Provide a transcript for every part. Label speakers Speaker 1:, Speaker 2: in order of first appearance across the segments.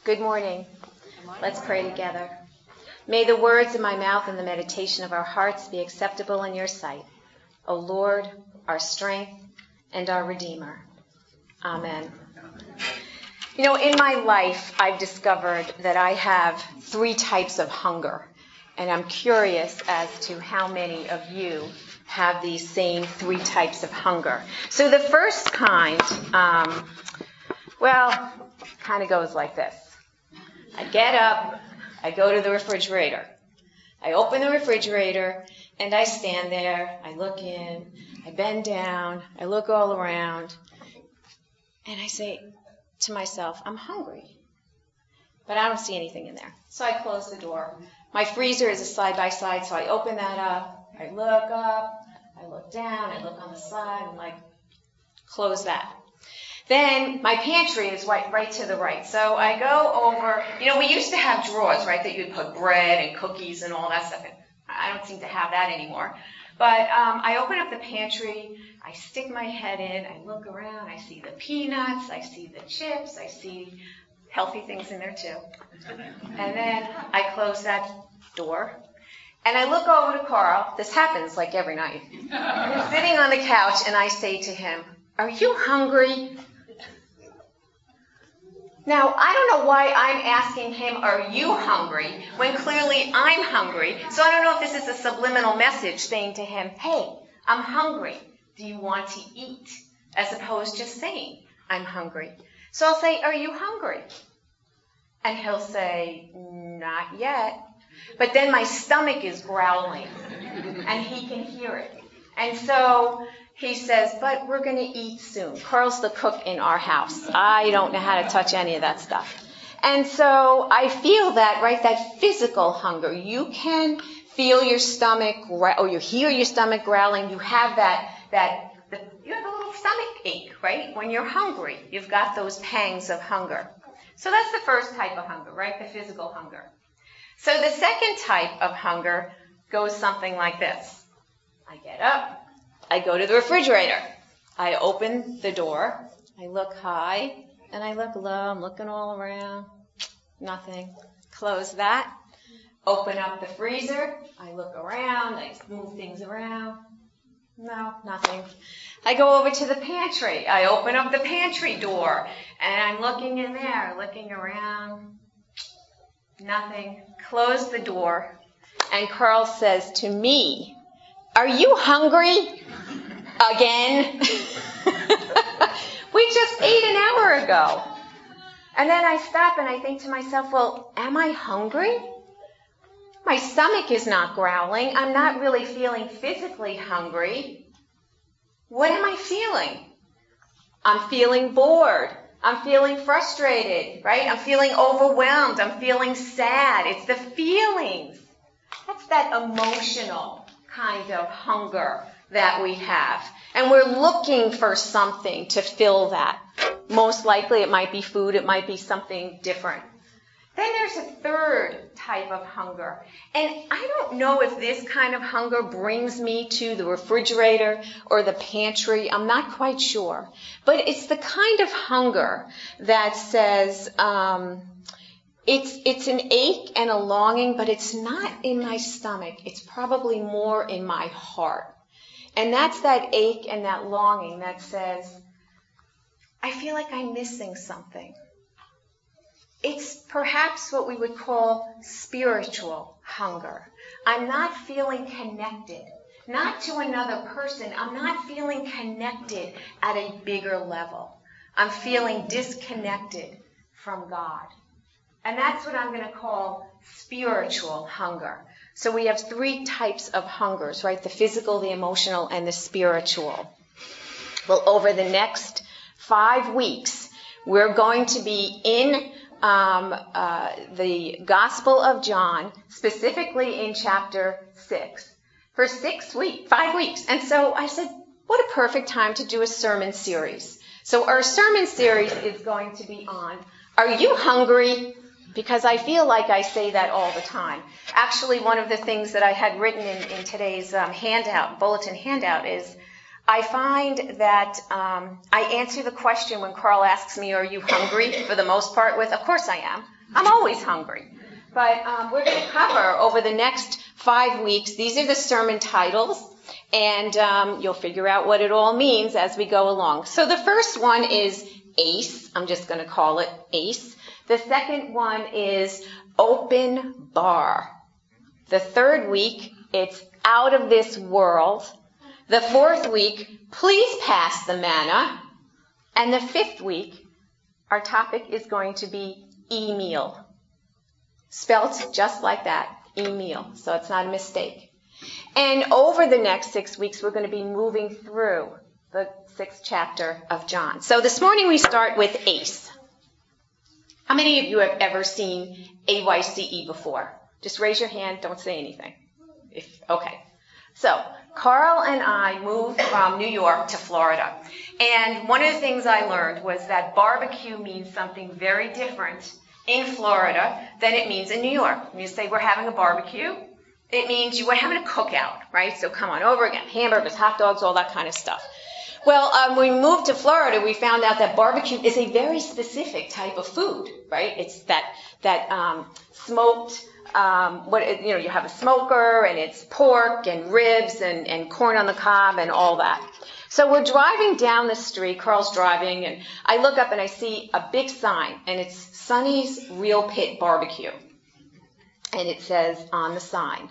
Speaker 1: Good morning. Let's pray together. May the words of my mouth and the meditation of our hearts be acceptable in your sight, O Lord, our strength and our Redeemer. Amen. You know, in my life, I've discovered that I have 3 types of hunger, and I'm curious as to how many of you have these same 3 types of hunger. So the first kind, kind of goes like this. I get up, I go to the refrigerator. I open the refrigerator, and I stand there, I look in, I bend down, I look all around, and I say to myself, I'm hungry. But I don't see anything in there. So I close the door. My freezer is a side-by-side, so I open that up, I look down, I look on the side, and close that. Then my pantry is right to the right. So I go over, we used to have drawers, right, that you'd put bread and cookies and all that stuff in. I don't seem to have that anymore. But I open up the pantry, I stick my head in, I look around, I see the peanuts, I see the chips, I see healthy things in there too. And then I close that door, and I look over to Carl. This happens like every night. He's sitting on the couch, and I say to him, are you hungry? Now, I don't know why I'm asking him, are you hungry, when clearly I'm hungry. So I don't know if this is a subliminal message saying to him, hey, I'm hungry. Do you want to eat? As opposed to just saying, I'm hungry. So I'll say, are you hungry? And he'll say, not yet. But then my stomach is growling, and he can hear it. And so he says, but we're going to eat soon. Carl's the cook in our house. I don't know how to touch any of that stuff. And so I feel that, right, that physical hunger. You can feel your stomach, or you hear your stomach growling. You have you have a little stomach ache, right? When you're hungry, you've got those pangs of hunger. So that's the first type of hunger, right, the physical hunger. So the second type of hunger goes something like this. I get up. I go to the refrigerator. I open the door. I look high and I look low. I'm looking all around. Nothing. Close that. Open up the freezer. I look around. I move things around. No, nothing. I go over to the pantry. I open up the pantry door and I'm looking in there, looking around. Nothing. Close the door. And Carl says to me, are you hungry? Again? We just ate an hour ago. And then I stop and I think to myself, well, am I hungry? My stomach is not growling. I'm not really feeling physically hungry. What am I feeling? I'm feeling bored. I'm feeling frustrated, right? I'm feeling overwhelmed. I'm feeling sad. It's the feelings. That's that emotional kind of hunger that we have. And we're looking for something to fill that. Most likely it might be food, it might be something different. Then there's a third type of hunger. And I don't know if this kind of hunger brings me to the refrigerator or the pantry. I'm not quite sure. But it's the kind of hunger that says, it's an ache and a longing, but it's not in my stomach. It's probably more in my heart. And that's that ache and that longing that says, I feel like I'm missing something. It's perhaps what we would call spiritual hunger. I'm not feeling connected, not to another person. I'm not feeling connected at a bigger level. I'm feeling disconnected from God. And that's what I'm going to call spiritual hunger. So we have 3 types of hungers, right? The physical, the emotional, and the spiritual. Well, over the next 5 weeks, we're going to be in the Gospel of John, specifically in chapter 6, for 5 weeks. And so I said, what a perfect time to do a sermon series. So our sermon series is going to be on, are you hungry? Because I feel like I say that all the time. Actually, one of the things that I had written in today's bulletin handout is, I find that I answer the question when Carl asks me, are you hungry, for the most part with, of course I am. I'm always hungry. But we're going to cover over the next 5 weeks, these are the sermon titles, and you'll figure out what it all means as we go along. So the first one is ACE. I'm just going to call it ACE. The second one is Open Bar. The third week, it's Out of This World. The fourth week, Please Pass the Manna. And the fifth week, our topic is going to be E-meal. Spelt just like that, E-meal. So it's not a mistake. And over the next 6 weeks, we're going to be moving through the 6th chapter of John. So this morning we start with ACE. How many of you have ever seen AYCE before? Just raise your hand, don't say anything. Okay. So, Carl and I moved from New York to Florida. And one of the things I learned was that barbecue means something very different in Florida than it means in New York. When you say we're having a barbecue, it means you were having a cookout, right? So come on over again, hamburgers, hot dogs, all that kind of stuff. Well, when we moved to Florida, we found out that barbecue is a very specific type of food, right? It's that smoked. You have a smoker, and it's pork and ribs and corn on the cob and all that. So we're driving down the street, Carl's driving, and I look up and I see a big sign, and it's Sonny's Real Pit Barbecue. And it says on the sign,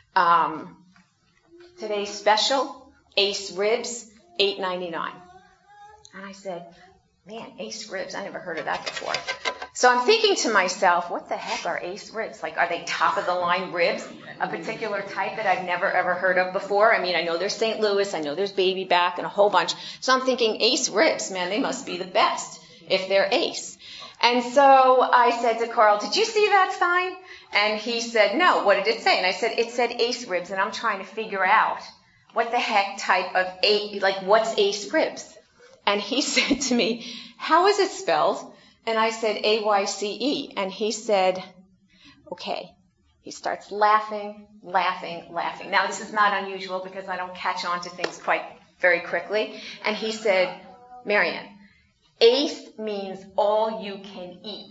Speaker 1: today's special, Ace Ribs, $8.99. And I said, man, Ace Ribs, I never heard of that before. So I'm thinking to myself, what the heck are Ace Ribs? Like, are they top-of-the-line ribs, a particular type that I've never, ever heard of before? I mean, I know there's St. Louis, I know there's Baby Back, and a whole bunch. So I'm thinking, Ace Ribs, man, they must be the best if they're Ace. And so I said to Carl, did you see that sign? And he said, no, what did it say? And I said, it said Ace Ribs, and I'm trying to figure out what the heck type of what's Ace Ribs? And he said to me, how is it spelled? And I said, AYCE. And he said, okay. He starts laughing. Now, this is not unusual because I don't catch on to things quite very quickly. And he said, Marianne, ACE means all you can eat.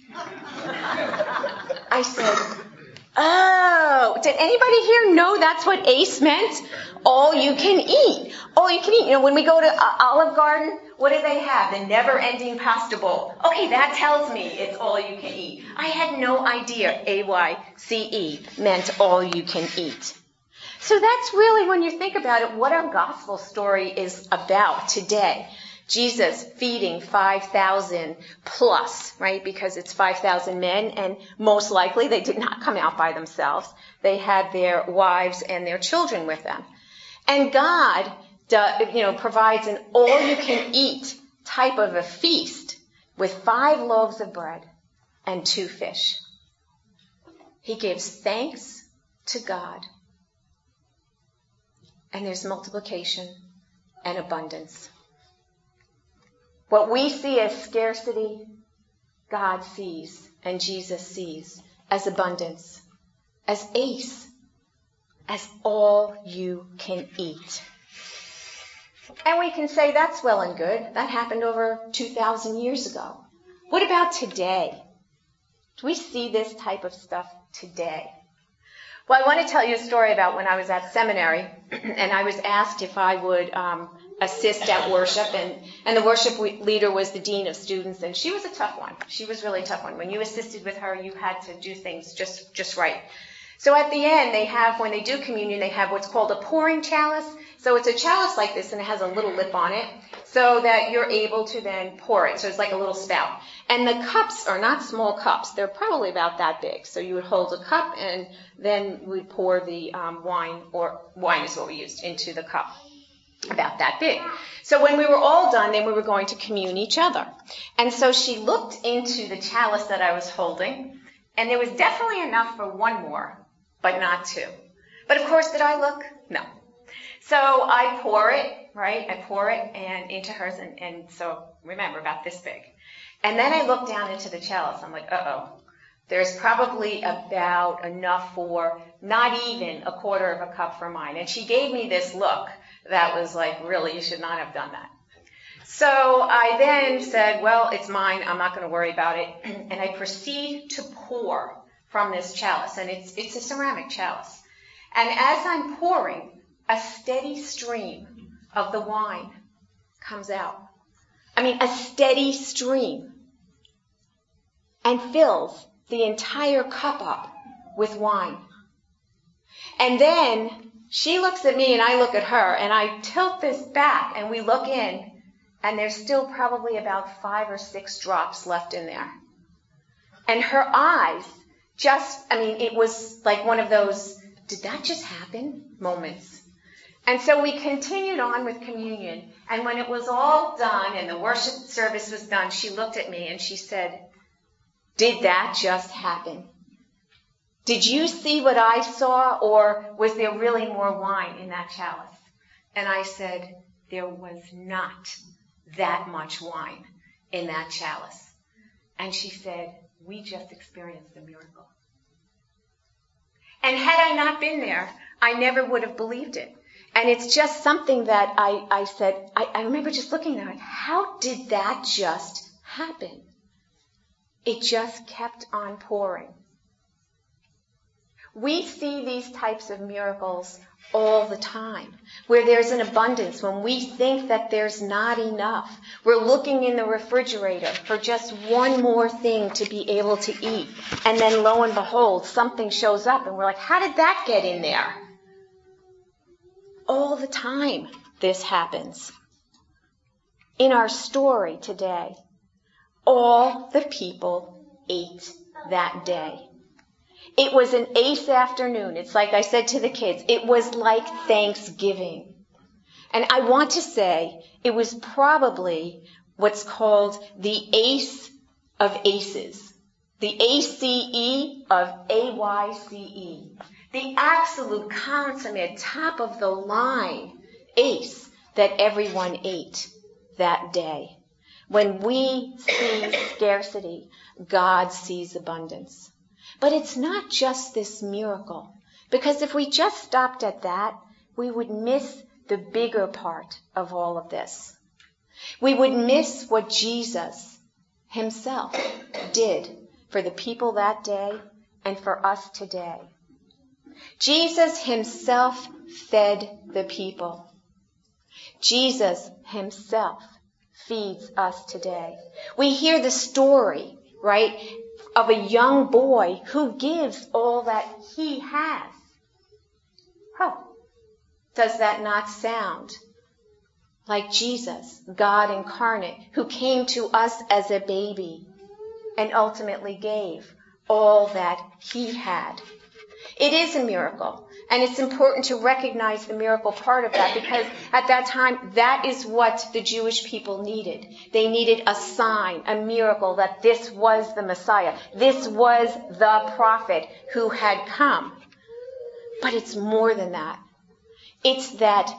Speaker 1: I said, oh, did anybody here know that's what ACE meant? All you can eat. All you can eat. You know, when we go to Olive Garden, what do they have? The never-ending pasta bowl. Okay, that tells me it's all you can eat. I had no idea AYCE meant all you can eat. So that's really, when you think about it, what our gospel story is about today. Jesus feeding 5,000 plus, right? Because it's 5,000 men, and most likely they did not come out by themselves. They had their wives and their children with them. And God, provides an all-you-can-eat type of a feast with 5 loaves of bread and 2 fish. He gives thanks to God. And there's multiplication and abundance. What we see as scarcity, God sees and Jesus sees as abundance, as ACE, as all you can eat. And we can say that's well and good. That happened over 2,000 years ago. What about today? Do we see this type of stuff today? Well, I want to tell you a story about when I was at seminary, and I was asked if I would assist at worship, and the worship leader was the dean of students, and she was a tough one. She was really a tough one. When you assisted with her, you had to do things just right. So at the end, when they do communion, they have what's called a pouring chalice. So it's a chalice like this, and it has a little lip on it, so that you're able to then pour it. So it's like a little spout. And the cups are not small cups. They're probably about that big. So you would hold a cup, and then we'd pour the wine, or wine is what we used, into the cup. About that big. So when we were all done, then we were going to commune each other. And so she looked into the chalice that I was holding, and there was definitely enough for 1 more, but not 2. But of course, did I look? No. So I pour it, right? I pour it and into hers, and so remember, about this big. And then I look down into the chalice. I'm like, uh-oh. There's probably about enough for not even 1/4 of a cup for mine. And she gave me this look that was like, really, you should not have done that. So I then said, well, it's mine. I'm not going to worry about it. And I proceed to pour from this chalice. And it's a ceramic chalice. And as I'm pouring, a steady stream of the wine comes out. I mean, a steady stream. And fills the entire cup up with wine. And then she looks at me and I look at her. And I tilt this back and we look in. And there's still probably about 5 or 6 drops left in there. And her eyes it was like one of those, did that just happen? Moments. And so we continued on with communion. And when it was all done and the worship service was done, she looked at me and she said, did that just happen? Did you see what I saw, or was there really more wine in that chalice? And I said, there was not that much wine in that chalice. And she said, we just experienced a miracle. And had I not been there, I never would have believed it. And it's just something that I said, I remember just looking at it, how did that just happen? It just kept on pouring. We see these types of miracles all the time, where there's an abundance, when we think that there's not enough. We're looking in the refrigerator for just one more thing to be able to eat. And then lo and behold, something shows up and we're like, how did that get in there? All the time this happens. In our story today, all the people ate that day. It was an 8th afternoon. It's like I said to the kids, it was like Thanksgiving. And I want to say it was probably what's called the ace of aces. The ACE of AYCE. The absolute consummate top of the line ace that everyone ate that day. When we see scarcity, God sees abundance. But it's not just this miracle, because if we just stopped at that, we would miss the bigger part of all of this. We would miss what Jesus himself did for the people that day and for us today. Jesus himself fed the people. Jesus himself feeds us today. We hear the story, right, of a young boy who gives all that he has. Oh, does that not sound like Jesus, God incarnate, who came to us as a baby and ultimately gave all that he had? It is a miracle, and it's important to recognize the miracle part of that, because at that time, that is what the Jewish people needed. They needed a sign, a miracle, that this was the Messiah. This was the prophet who had come. But it's more than that. It's that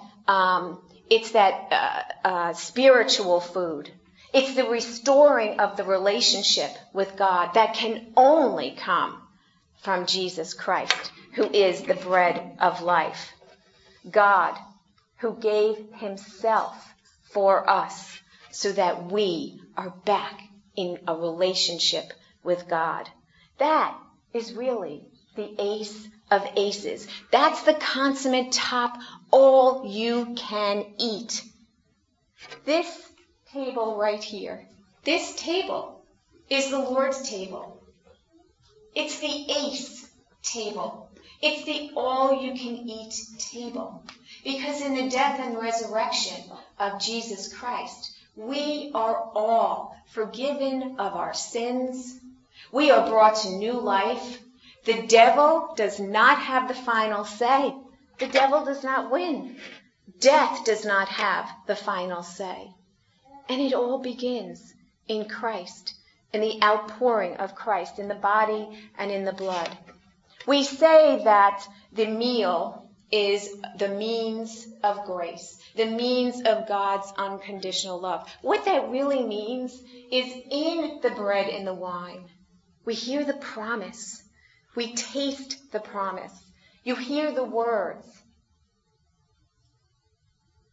Speaker 1: spiritual food. It's the restoring of the relationship with God that can only come from Jesus Christ, who is the bread of life. God, who gave himself for us so that we are back in a relationship with God. That is really the ace of aces. That's the consummate top, all you can eat. This table right here, this table is the Lord's table. It's the ace table. It's the all-you-can-eat table. Because in the death and resurrection of Jesus Christ, we are all forgiven of our sins. We are brought to new life. The devil does not have the final say. The devil does not win. Death does not have the final say. And it all begins in Christ, in the outpouring of Christ, in the body and in the blood. We say that the meal is the means of grace, the means of God's unconditional love. What that really means is in the bread and the wine, we hear the promise. We taste the promise. You hear the words.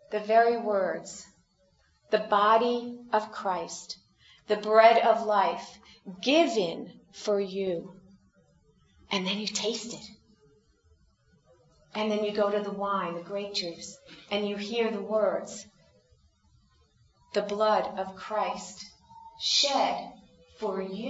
Speaker 2: the very words, the body of Christ, the bread of life, given for you. And then you taste it. And then you go to the wine, the grape juice, and you hear the words, the blood of Christ shed for you.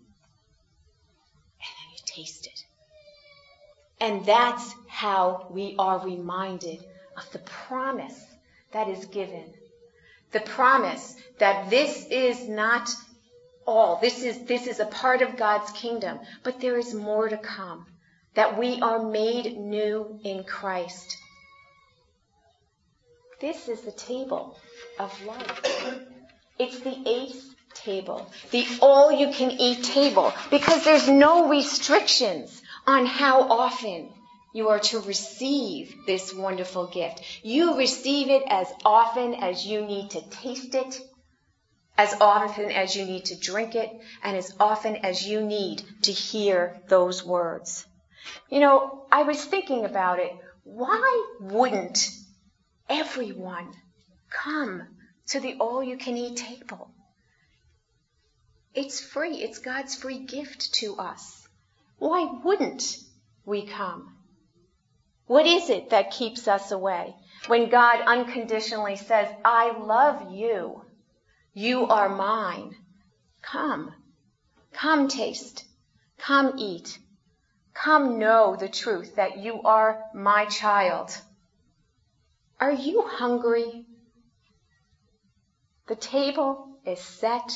Speaker 2: And then you taste it. And that's how we are reminded of the promise that is given. The promise that this is not all. This is a part of God's kingdom, but there is more to come. That we are made new in Christ. This is the table of life. It's the 8th table, the all-you-can-eat table, because there's no restrictions on how often you are to receive this wonderful gift. You receive it as often as you need to taste it, as often as you need to drink it, and as often as you need to hear those words. You know, I was thinking about it. Why wouldn't everyone come to the all-you-can-eat table? It's free. It's God's free gift to us. Why wouldn't we come? What is it that keeps us away? When God unconditionally says, I love you. You are mine. Come. Come taste. Come eat. Come know the truth that you are my child. Are you hungry? The table is set.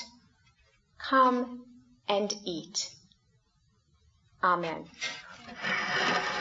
Speaker 2: Come and eat. Amen.